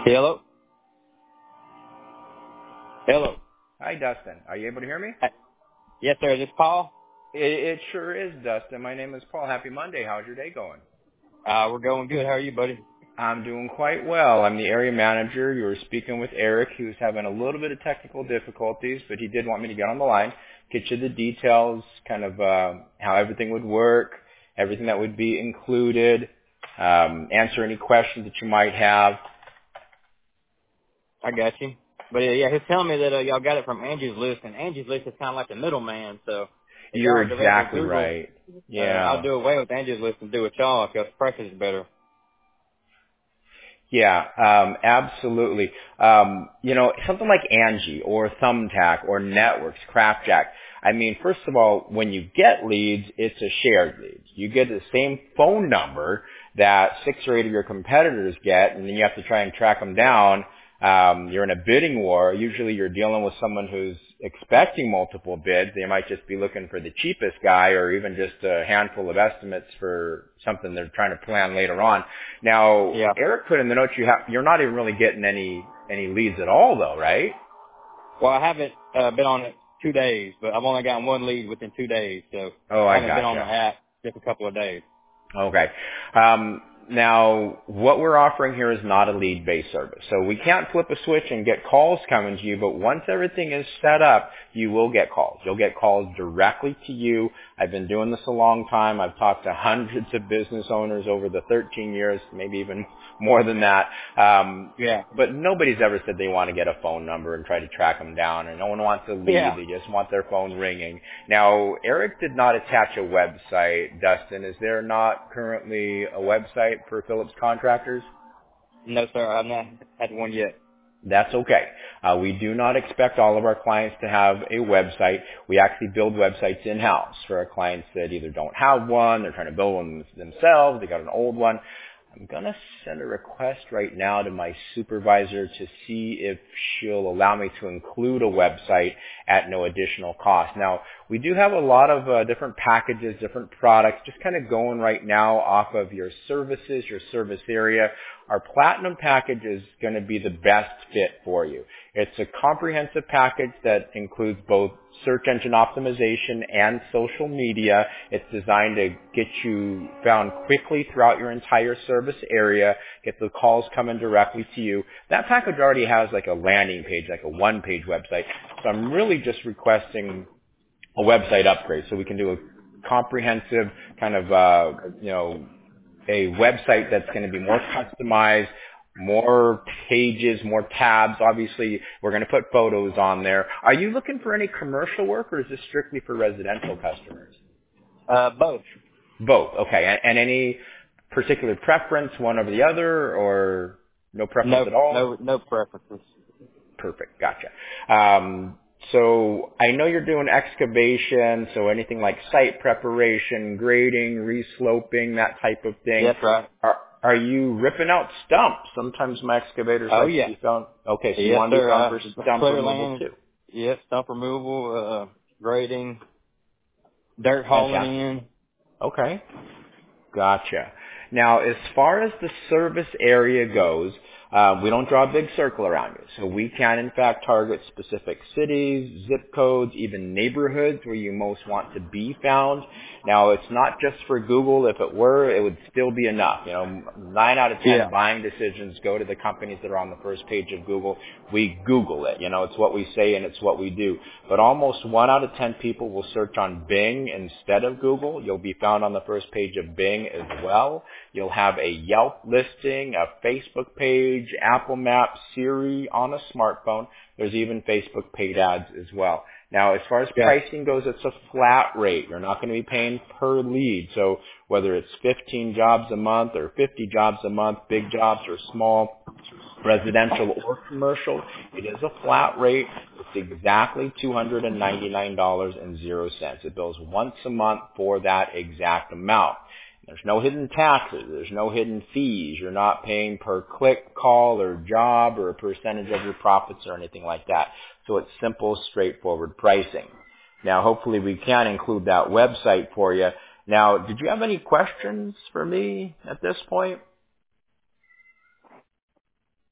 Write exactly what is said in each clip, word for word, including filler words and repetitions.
Hello? Hello. Hi, Dustin. Are you able to hear me? Hi. Yes, sir. Is this Paul? It, it sure is, Dustin. My name is Paul. Happy Monday. How's your day going? Uh, we're going good. How are you, buddy? I'm doing quite well. I'm the area manager. You were speaking with Eric, who's having a little bit of technical difficulties, but he did want me to get on the line, get you the details, kind of uh, how everything would work, everything that would be included, um, answer any questions that you might have. I got you. But uh, yeah, he's telling me that uh, y'all got it from Angie's List, and Angie's List is kind of like the middleman. So if y'all You're are directly exactly Google, right. uh, I'll Yeah. do away with Angie's List and do it y'all if y'all's price is better. Yeah, um, absolutely. Um, you know, something like Angie or Thumbtack or Networks, Craftjack. I mean, first of all, when you get leads, it's a shared lead. You get the same phone number that six or eight of your competitors get, and then you have to try and track them down. Um, you're in a bidding war. Usually you're dealing with someone who's expecting multiple bids. They might just be looking for the cheapest guy or even just a handful of estimates for something they're trying to plan later on. Now, Yeah. Eric put in the notes you have, you're not even really getting any, any leads at all though, right? Well, I haven't uh, been on it two days, but I've only gotten one lead within two days, so Oh, I I haven't been on the gotcha. app just a couple of days. Okay. Um, now, what we're offering here is not a lead-based service. So we can't flip a switch and get calls coming to you, but once everything is set up, you will get calls. You'll get calls directly to you. I've been doing this a long time. I've talked to hundreds of business owners over the thirteen years, maybe even more than that. Um, Yeah. but nobody's ever said they want to get a phone number and try to track them down, and no one wants a lead. Yeah. They just want their phone ringing. Now, Eric did not attach a website. Dustin, is there not currently a website for Phillips Contractors? No, sir. I've not had one yet. That's okay. Uh, we do not expect all of our clients to have a website. We actually build websites in-house for our clients that either don't have one, they're trying to build one themselves, they got an old one. I'm going to send a request right now to my supervisor to see if she'll allow me to include a website at no additional cost. Now, we do have a lot of uh, different packages, different products, just kind of going right now off of your services, your service area. Our Platinum package is going to be the best fit for you. It's a comprehensive package that includes both search engine optimization and social media. It's designed to get you found quickly throughout your entire service area, get the calls coming directly to you. That package already has like a landing page, like a one-page website. So I'm really just requesting a website upgrade so we can do a comprehensive kind of, uh, you know, a website that's going to be more customized, more pages, more tabs. Obviously, we're going to put photos on there. Are you looking for any commercial work, or is this strictly for residential customers? Uh, both. Both. Okay. And, and any particular preference, one over the other, or no preference No, at all? no, no preferences. Perfect. Gotcha. Um, so I know you're doing excavation, so anything like site preparation, grading, resloping, that type of thing. That's right. Are, are you ripping out stumps? Sometimes my excavators Oh like to yeah. be found. Okay, so you Yes, want to be sir. found Uh, for stump clear removal land. too. Yes, stump removal, uh, grading, dirt hauling Fantastic. in. Okay. Gotcha. Now, as far as the service area goes, uh, we don't draw a big circle around you. So we can, in fact, target specific cities, zip codes, even neighborhoods where you most want to be found. Now, it's not just for Google. If it were, it would still be enough. You know, nine out of Yeah. ten buying decisions go to the companies that are on the first page of Google. We Google it. You know, it's what we say and it's what we do. But almost one out of ten people will search on Bing instead of Google. You'll be found on the first page of Bing as well. You'll have a Yelp listing, a Facebook page, Apple Maps, Siri on a smartphone. There's even Facebook paid ads as well. Now, as far as Yeah. pricing goes, it's a flat rate. You're not going to be paying per lead. So whether it's fifteen jobs a month or fifty jobs a month, big jobs or small, residential or commercial, it is a flat rate. It's exactly two hundred ninety-nine dollars and zero cents. It bills once a month for that exact amount. There's no hidden taxes. There's no hidden fees. You're not paying per click, call, or job, or a percentage of your profits or anything like that. So it's simple, straightforward pricing. Now, hopefully we can include that website for you. Now, did you have any questions for me at this point?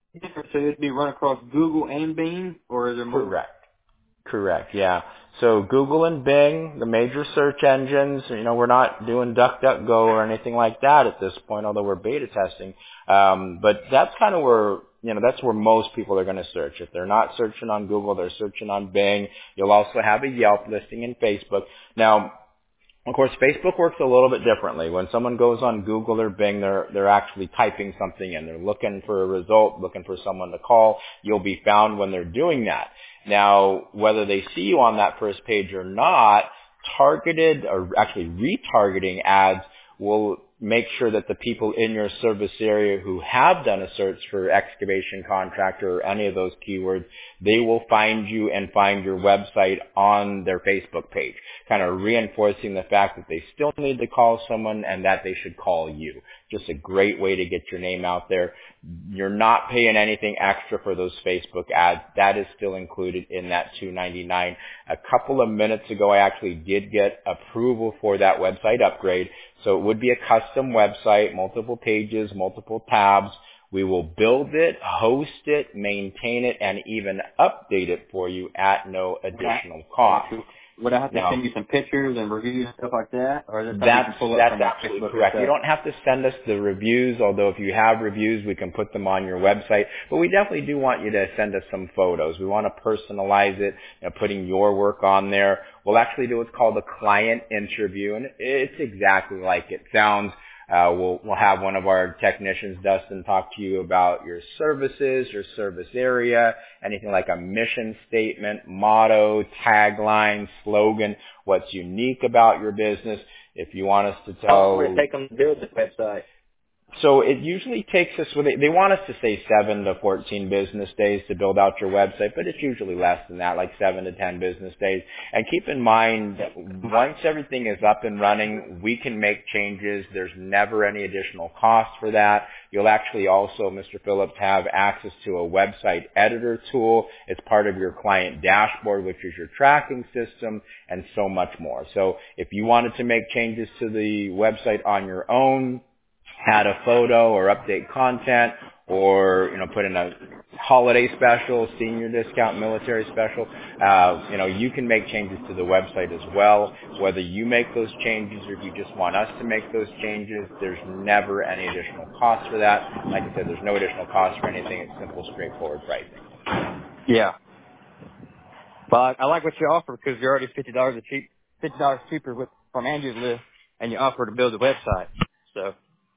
So it'd be run across Google and Bing, or is there more? Correct. Correct, yeah. So Google and Bing, the major search engines, you know, we're not doing DuckDuckGo or anything like that at this point, although we're beta testing. Um, but that's kind of where, you know, that's where most people are going to search. If they're not searching on Google, they're searching on Bing. You'll also have a Yelp listing in Facebook. Now, of course, Facebook works a little bit differently. When someone goes on Google or Bing, they're they're actually typing something in. They're looking for a result, looking for someone to call. You'll be found when they're doing that. Now, whether they see you on that first page or not, targeted or actually retargeting ads will make sure that the people in your service area who have done a search for excavation contractor or any of those keywords, they will find you and find your website on their Facebook page, kind of reinforcing the fact that they still need to call someone and that they should call you. Just a great way to get your name out there. You're not paying anything extra for those Facebook ads. That is still included in that two ninety-nine. A couple of minutes ago, I actually did get approval for that website upgrade. So it would be a custom website, multiple pages, multiple tabs. We will build it, host it, maintain it, and even update it for you at no additional cost. Would I have to Now, send you some pictures and reviews and stuff like that? Or is it something That's, you can pull up that's from my absolutely Facebook correct. You yourself? don't have to send us the reviews, although if you have reviews, we can put them on your website. But we definitely do want you to send us some photos. We want to personalize it, you know, putting your work on there. We'll actually do what's called a client interview, and it's exactly like it sounds. Uh, we'll, we'll have one of our technicians, Dustin, talk to you about your services, your service area, anything like a mission statement, motto, tagline, slogan, what's unique about your business. If you want us to How tell... long would it take them to build this website? So it usually takes us, well, they, they want us to say seven to fourteen business days to build out your website, but it's usually less than that, like seven to ten business days. And keep in mind, once everything is up and running, we can make changes. There's never any additional cost for that. You'll actually also, Mister Phillips, have access to a website editor tool. It's part of your client dashboard, which is your tracking system, and so much more. So if you wanted to make changes to the website on your own, add a photo or update content, or, you know, put in a holiday special, senior discount, military special, uh, you know, you can make changes to the website as well. Whether you make those changes or if you just want us to make those changes, there's never any additional cost for that. Like I said, there's no additional cost for anything. It's simple, straightforward pricing. Yeah. Well, I, I like what you offer because you're already fifty dollars a cheap, fifty dollars cheaper with from Angie's List, and you offer to build a website. So.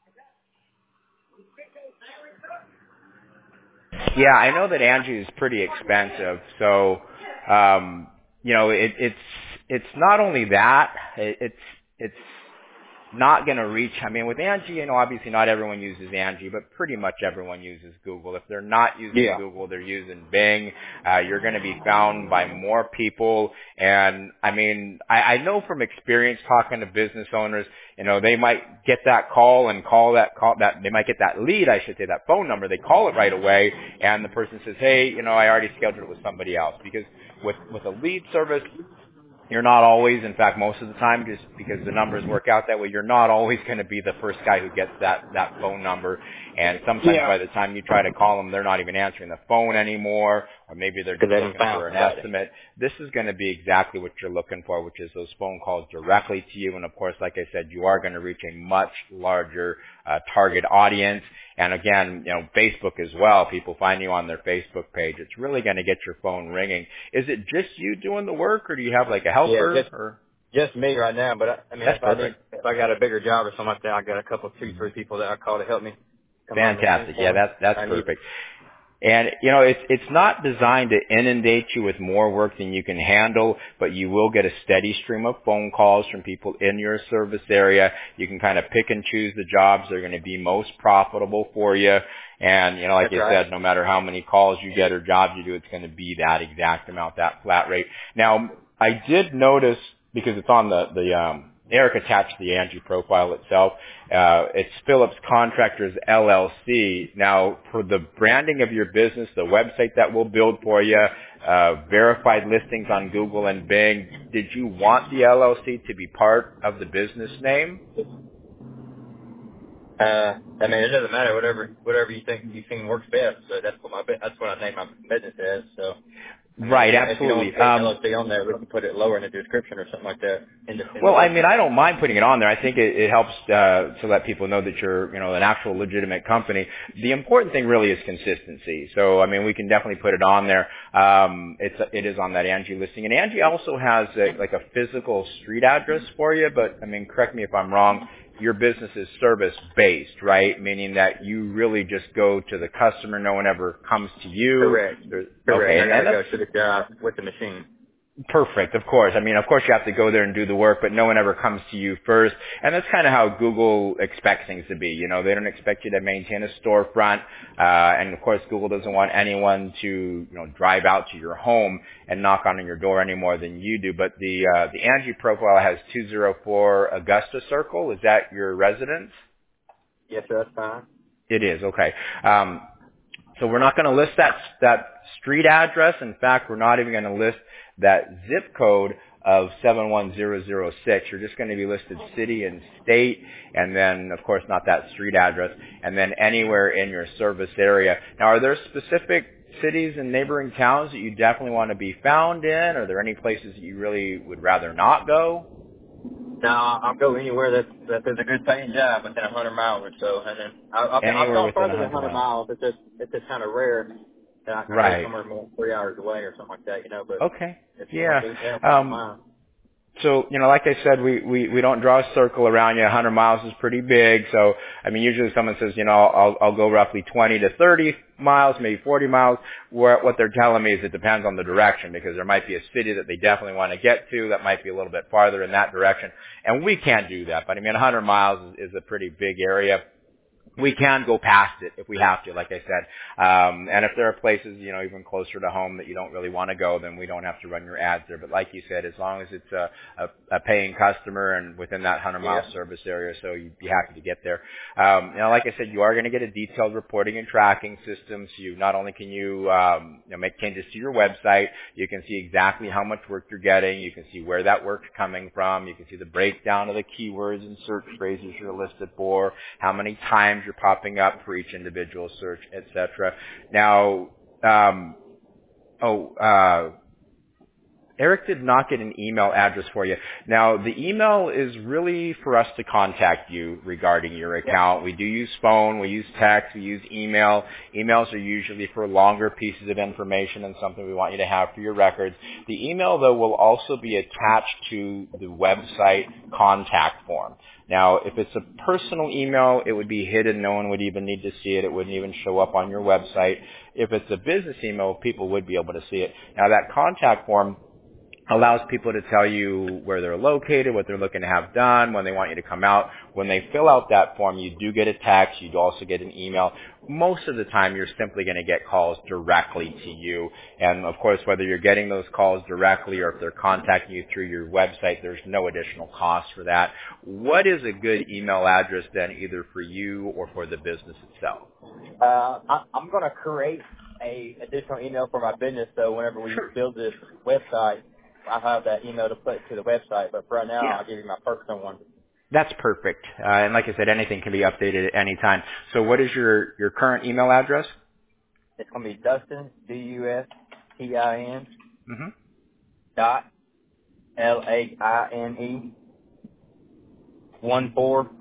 Yeah, I know that Angie is pretty expensive, so um, you know it, it's it's not only that, it, it's it's not going to reach. I mean, with Angie, you know, obviously not everyone uses Angie, but pretty much everyone uses Google. If they're not using Yeah. Google, they're using Bing. Uh, you're going to be found by more people. And I mean, I, I know from experience talking to business owners, you know, they might get that call and call that call that they might get that lead, I should say, that phone number. They call it right away, and the person says, "Hey, you know, I already scheduled it with somebody else." Because with with a lead service, you're not always, in fact, most of the time, just because the numbers work out that way, you're not always going to be the first guy who gets that, that phone number. And sometimes Yeah. by the time you try to call them, they're not even answering the phone anymore, or maybe they're just Because they looking haven't found for an somebody. estimate. This is going to be exactly what you're looking for, which is those phone calls directly to you. And of course, like I said, you are going to reach a much larger uh, target audience. And again, you know, Facebook as well. People find you on their Facebook page. It's really going to get your phone ringing. Is it just you doing the work, or do you have like a helper? Yeah, just, or just me right now. But I, I mean, That's if I need, perfect. if I got a bigger job or something like that, I got a couple, two, three people that I call to help me. Come on, Fantastic. Yeah, that's that's I need. perfect. And you know, it's it's not designed to inundate you with more work than you can handle, but you will get a steady stream of phone calls from people in your service area. You can kind of pick and choose the jobs that are going to be most profitable for you. And you know, like That's you right. said, no matter how many calls you get or jobs you do, it's going to be that exact amount, that flat rate. Now, I did notice, because it's on the the um Eric attached the Angie profile itself. Uh, it's Phillips Contractors L L C. Now, for the branding of your business, the website that we'll build for you, uh, verified listings on Google and Bing, did you want the L L C to be part of the business name? Uh, I mean, it doesn't matter. Whatever, whatever you think you think works best. So that's what my bu- that's what I name my business as. So, I mean, if Right, you if you don't want absolutely. to put L Um, L C on there, we can put it lower in the description or something like that in the in the Well, I mean, listing. I don't mind putting it on there. I think it, it helps uh, to let people know that you're, you know, an actual legitimate company. The important thing really is consistency. So, I mean, we can definitely put it on there. Um, it's it is on that Angie listing, and Angie also has a, like a physical street address for you. But I mean, correct me if I'm wrong. Your business is service based, right? Meaning that you really just go to the customer. No one ever comes to you. Correct. There's, Correct. okay, I and, got and to that's go to the job with the machine. perfect, of course. I mean, of course you have to go there and do the work, but no one ever comes to you first. And that's kind of how Google expects things to be. You know, they don't expect you to maintain a storefront. Uh, and of course, Google doesn't want anyone to, you know, drive out to your home and knock on your door any more than you do. But the, uh, the Angie profile has two oh four Augusta Circle. Is that your residence? Yes, sir. That's fine. It is, okay. Um, so we're not going to list that that street address. In fact, we're not even going to list that zip code of seven one zero zero six. You're just going to be listed city and state, and then, of course, not that street address, and then anywhere in your service area. Now, are there specific cities and neighboring towns that you definitely want to be found in? Are there any places that you really would rather not go? No, I'll go anywhere that's that there's a good paying job within a hundred miles or so, and then I'll, I'll, I'll Anywhere go within further than a one hundred hundred miles. miles if it's if it's kind of rare. Then I, I go Right. somewhere more than three hours away or something like that, you know. But Okay. if you want Yeah. to do that, I don't Um, mind. So, you know, like I said, we, we, we don't draw a circle around you. one hundred miles is pretty big. So, I mean, usually someone says, you know, I'll, I'll go roughly twenty to thirty miles, maybe forty miles. Where, what they're telling me is it depends on the direction, because there might be a city that they definitely want to get to that might be a little bit farther in that direction. And we can't do that. But I mean, one hundred miles is, is a pretty big area. We can go past it if we have to, like I said. Um, and if there are places, you know, even closer to home that you don't really want to go, then we don't have to run your ads there. But like you said, as long as it's a, a, a paying customer and within that one hundred mile Yeah. service area, so you'd be happy to get there. Um, you know, like I said, you are going to get a detailed reporting and tracking system. So you not only can you, um, you know, make changes to your website, you can see exactly how much work you're getting. You can see where that work's coming from. You can see the breakdown of the keywords and search phrases you're listed for, how many times you're popping up for each individual search, et cetera. Now, um, oh, uh, Eric did not get an email address for you. Now, the email is really for us to contact you regarding your account. We do use phone, we use text, we use email. Emails are usually for longer pieces of information and something we want you to have for your records. The email, though, will also be attached to the website contact form. Now, if it's a personal email, it would be hidden. No one would even need to see it. It wouldn't even show up on your website. If it's a business email, people would be able to see it. Now, that contact form allows people to tell you where they're located, what they're looking to have done, when they want you to come out. When they fill out that form, you do get a text. You do also get an email. Most of the time, you're simply going to get calls directly to you. And, of course, whether you're getting those calls directly or if they're contacting you through your website, there's no additional cost for that. What is a good email address, then, either for you or for the business itself? Uh, I, I'm going to create a additional email for my business, so whenever we Sure. build this website, I have that email to put to the website. But for right now, Yeah. I'll give you my personal one. That's perfect. Uh, and like I said, anything can be updated at any time. So what is your, your current email address? It's going to be Dustin, D U S T I N, Mm-hmm. dot, L A I N E, one four,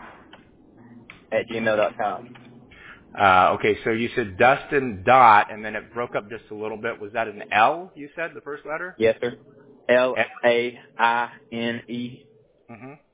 at gmail dot com. Uh, okay, so you said Dustin dot, and then it broke up just a little bit. Was that an L, you said, the first letter? Yes, sir. L A I N E, Mm-hmm.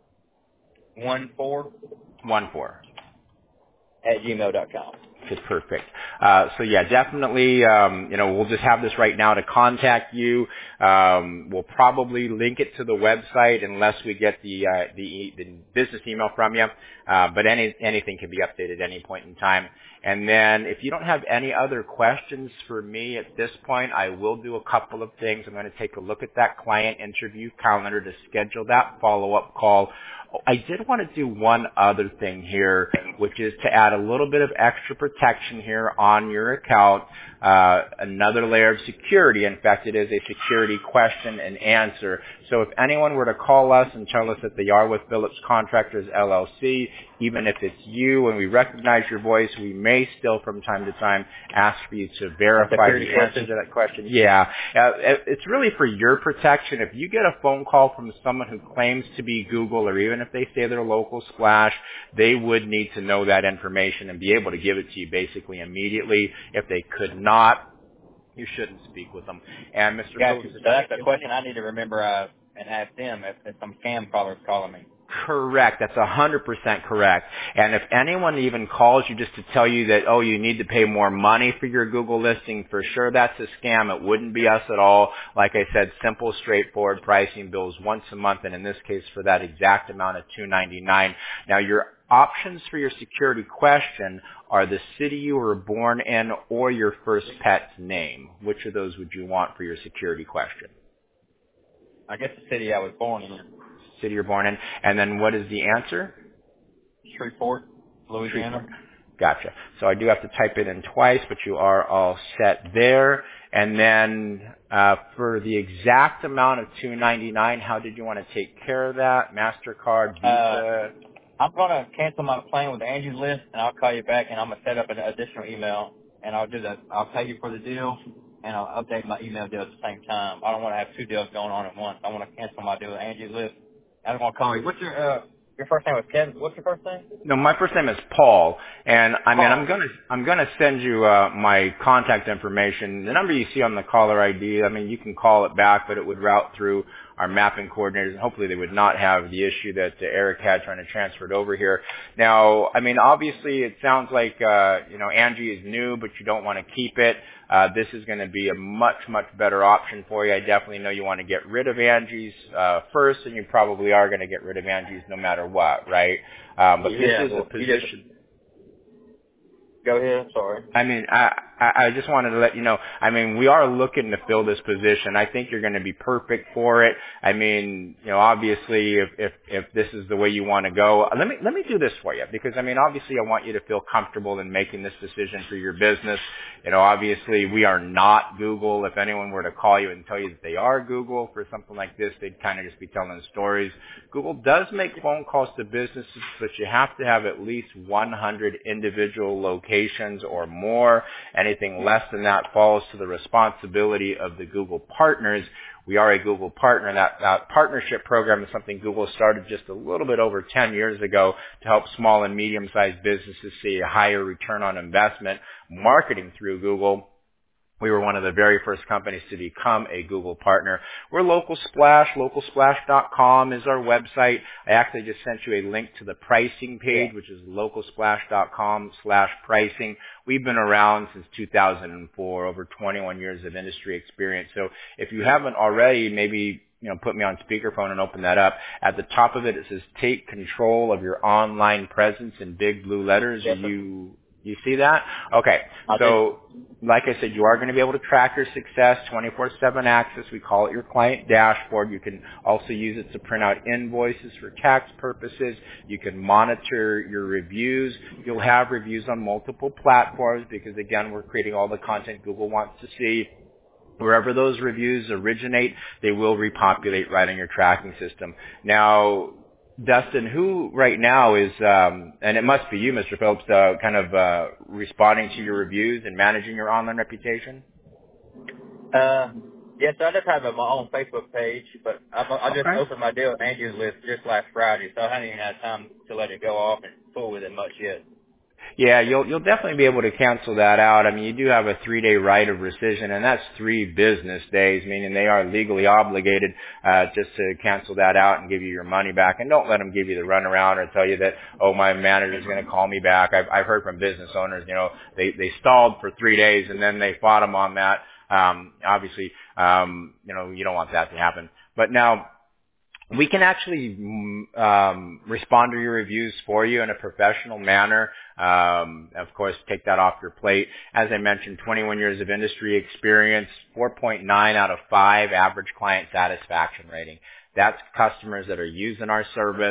one four, One four. at gmail dot com. Okay, perfect. Uh, so yeah, definitely, um, you know, we'll just have this right now to contact you. Um, we'll probably link it to the website unless we get the, uh, the, the business email from you. Uh, but any, anything can be updated at any point in time. And then if you don't have any other questions for me at this point, I will do a couple of things. I'm going to take a look at that client interview calendar to schedule that follow-up call. I did want to do one other thing here, which is to add a little bit of extra protection here on your account, uh, another layer of security. In fact, it is a security question and answer. So if anyone were to call us and tell us that they are with Phillips Contractors L L C, even if it's you and we recognize your voice, we may still from time to time ask for you to verify the answer to that question. Yeah. Uh, it's really for your protection. If you get a phone call from someone who claims to be Google, or even if they say they're local Splash, they would need to know that information and be able to give it to you basically immediately. If they could not, you shouldn't speak with them. And Mister Gotcha. Phillips, So that's the question I need to remember uh, and ask them if, if some scam caller's calling me. correct. That's one hundred percent correct. And if anyone even calls you just to tell you that, oh, you need to pay more money for your Google listing, for sure that's a scam. It wouldn't be us at all. Like I said, simple, straightforward pricing, bills once a month, and in this case for that exact amount of two ninety-nine. Now, your options for your security question are the city you were born in or your first pet's name. Which of those would you want for your security question? I guess the city I was born in. City you're born in. And then what is the answer? Shreveport, Louisiana. Shreveport. Gotcha. So I do have to type it in twice, but you are all set there. And then uh, for the exact amount of two ninety-nine, how did you want to take care of that? MasterCard, Visa? Uh, I'm going to cancel my plan with Angie's List, and I'll call you back, and I'm going to set up an additional email, and I'll do that. I'll pay you for the deal, and I'll update my email deal at the same time. I don't want to have two deals going on at once. I want to cancel my deal with Angie's List. I don't want to call you. What's your uh, your first name was Kevin? What's your first name? No, my first name is Paul, and I mean Paul. I'm gonna I'm gonna send you uh, my contact information. The number you see on the caller I D. I mean you can call it back, but it would route through our mapping coordinators, and hopefully they would not have the issue that uh, Eric had trying to transfer it over here. Now, I mean obviously it sounds like uh, you know Angie is new, but you don't want to keep it. Uh, this is going to be a much, much better option for you. I definitely know you want to get rid of Angie's uh, first, and you probably are going to get rid of Angie's no matter what, right? Um, but Yeah, this is well, a position. Go ahead. Sorry. I mean, I, I I just wanted to let you know, I mean, we are looking to fill this position. I think you're going to be perfect for it. I mean, you know, obviously, if, if, if this is the way you want to go, let me, let me do this for you because, I mean, obviously I want you to feel comfortable in making this decision for your business. You know, obviously we are not Google. If anyone were to call you and tell you that they are Google for something like this, they'd kind of just be telling stories. Google does make phone calls to businesses, but you have to have at least one hundred individual locations or more. Anything less than that falls to the responsibility of the Google partners. We are a Google partner. That, that partnership program is something Google started just a little bit over ten years ago to help small and medium-sized businesses see a higher return on investment marketing through Google. We were one of the very first companies to become a Google partner. We're Local Splash. local splash dot com is our website. I actually just sent you a link to the pricing page, which is local splash dot com slash pricing. We've been around since two thousand four, over twenty-one years of industry experience. So if you haven't already, maybe you know, put me on speakerphone and open that up. At the top of it, it says take control of your online presence in big blue letters. Yes, Are you... You see that? Okay. I So, like I said, you are going to be able to track your success, twenty-four seven access. We call it your client dashboard. You can also use it to print out invoices for tax purposes. You can monitor your reviews. You'll have reviews on multiple platforms because, again, we're creating all the content Google wants to see. Wherever those reviews originate, they will repopulate right in your tracking system. Now, Dustin, who right now is, um, and it must be you, Mister Phillips, uh, kind of uh, responding to your reviews and managing your online reputation? Uh, yes, I just have my own Facebook page, but I, I just Okay. opened my deal with Angie's List just last Friday, so I haven't even had time to let it go off and fool with it much yet. Yeah, you'll you'll definitely be able to cancel that out. I mean, you do have a three-day right of rescission, and that's three business days, meaning they are legally obligated uh, just to cancel that out and give you your money back. And don't let them give you the runaround or tell you that, oh, my manager's going to call me back. I've, I've heard from business owners, you know, they they stalled for three days and then they fought them on that. Um, obviously, um, you know, you don't want that to happen. But now, we can actually um, respond to your reviews for you in a professional manner. Um, of course, take that off your plate. As I mentioned, twenty-one years of industry experience, four point nine out of five average client satisfaction rating. That's customers that are using our service.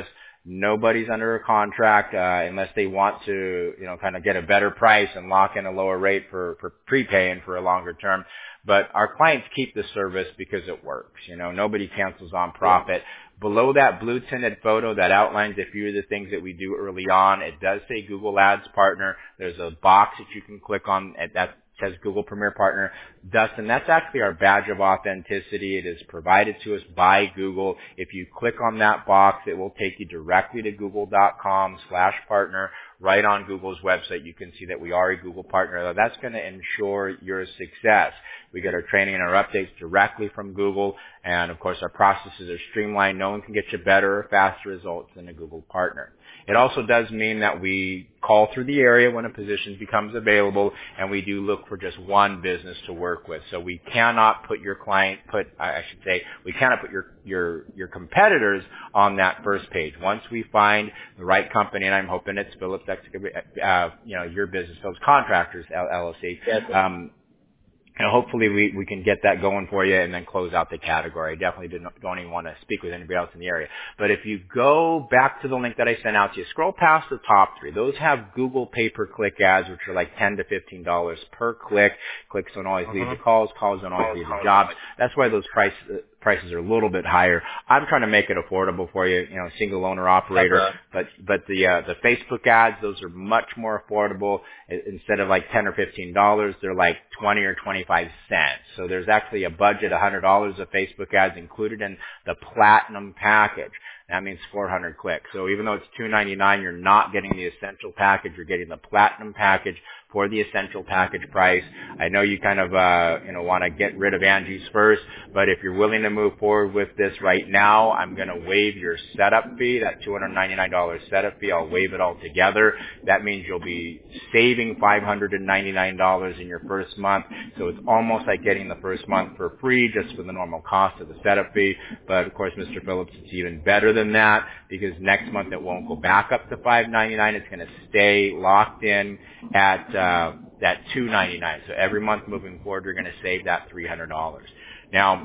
Nobody's under a contract uh, unless they want to, you know, kind of get a better price and lock in a lower rate for, for prepaying for a longer term. But our clients keep the service because it works. You know, nobody cancels on profit. Below that blue tinted photo that outlines a few of the things that we do early on, it does say Google Ads Partner. There's a box that you can click on that says Google Premier Partner. Dustin, that's actually our badge of authenticity. It is provided to us by Google. If you click on that box, it will take you directly to google.com slash partner. Right on Google's website, you can see that we are a Google partner. That's going to ensure your success. We get our training and our updates directly from Google. And, of course, our processes are streamlined. No one can get you better or faster results than a Google partner. It also does mean that we call through the area when a position becomes available, and we do look for just one business to work with. So we cannot put your client, put, I should say, we cannot put your, your, your competitors on that first page. Once we find the right company, and I'm hoping it's Phillips, uh, you know, your business, Phillips Contractors, L L C, Yes. um, and hopefully we, we can get that going for you and then close out the category. I definitely didn't, don't even want to speak with anybody else in the area. But if you go back to the link that I sent out to you, scroll past the top three. Those have Google pay-per-click ads, which are like ten to fifteen dollars per click. Clicks don't always lead to calls. Calls don't always lead to jobs. That's why those price, uh, prices are a little bit higher. I'm trying to make it affordable for you, you know, single owner operator. Okay. But but the uh, the Facebook ads, those are much more affordable. Instead of like ten or fifteen dollars, they're like twenty or twenty-five cents. So there's actually a budget, one hundred dollars of Facebook ads included in the platinum package. That means four hundred clicks. So even though it's two ninety-nine, you're not getting the essential package. You're getting the platinum package for the essential package price. I know you kind of, uh, you know, want to get rid of Angie's first, but if you're willing to move forward with this right now, I'm going to waive your setup fee, that two hundred ninety-nine dollars setup fee. I'll waive it all together. That means you'll be saving five hundred ninety-nine dollars in your first month. So it's almost like getting the first month for free just for the normal cost of the setup fee. But of course, Mister Phillips, it's even better than that because next month it won't go back up to five ninety-nine. It's going to stay locked in at uh, that two ninety-nine. So every month moving forward, you're going to save that three hundred dollars. Now,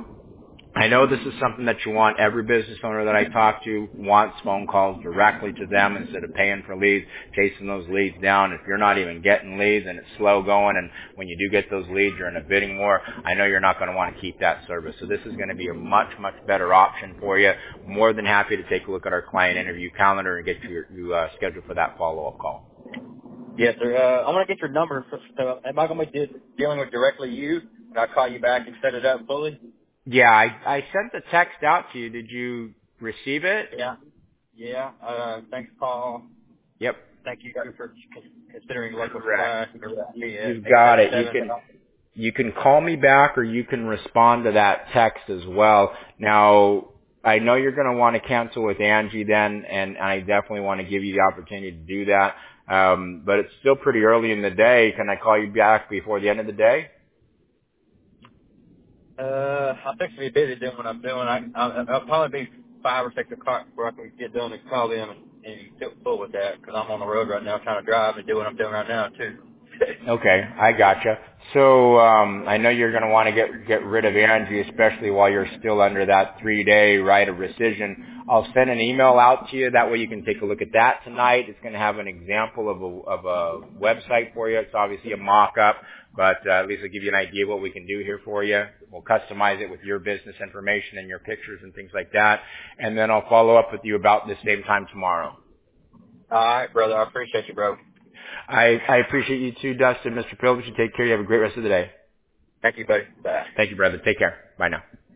I know this is something that you want. Every business owner that I talk to wants phone calls directly to them instead of paying for leads, chasing those leads down. If you're not even getting leads and it's slow going, and when you do get those leads, you're in a bidding war, I know you're not going to want to keep that service. So this is going to be a much, much better option for you. More than happy to take a look at our client interview calendar and get you, you uh, scheduled for that follow-up call. Yes, sir. Uh, I want to get your number. For, so am I going to be de- dealing with directly you? And I'll call you back and set it up fully? Yeah, I, I sent the text out to you. Did you receive it? Yeah. Yeah. Uh, thanks, Paul. Yep. Thank you for considering local Correct. supply. You've got it. You can you can call me back or you can respond to that text as well. Now, I know you're going to want to cancel with Angie then, and I definitely want to give you the opportunity to do that. Um, but it's still pretty early in the day. Can I call you back before the end of the day? Uh, I'm fixing to be busy doing what I'm doing. I, I'll, I'll probably be five or six o'clock before I can get done and call them and, and feel full with that because I'm on the road right now trying to drive and do what I'm doing right now too. Okay, I gotcha. So um, I know you're going to want to get get rid of Angie, especially while you're still under that three-day right of rescission. I'll send an email out to you. That way you can take a look at that tonight. It's going to have an example of a, of a website for you. It's obviously a mock-up, but uh, at least it'll give you an idea of what we can do here for you. We'll customize it with your business information and your pictures and things like that. And then I'll follow up with you about this same time tomorrow. All right, brother. I appreciate you, bro. I, I appreciate you too, Dustin. Mister Phillips, you take care. You have a great rest of the day. Thank you, buddy. Bye. Thank you, brother. Take care. Bye now.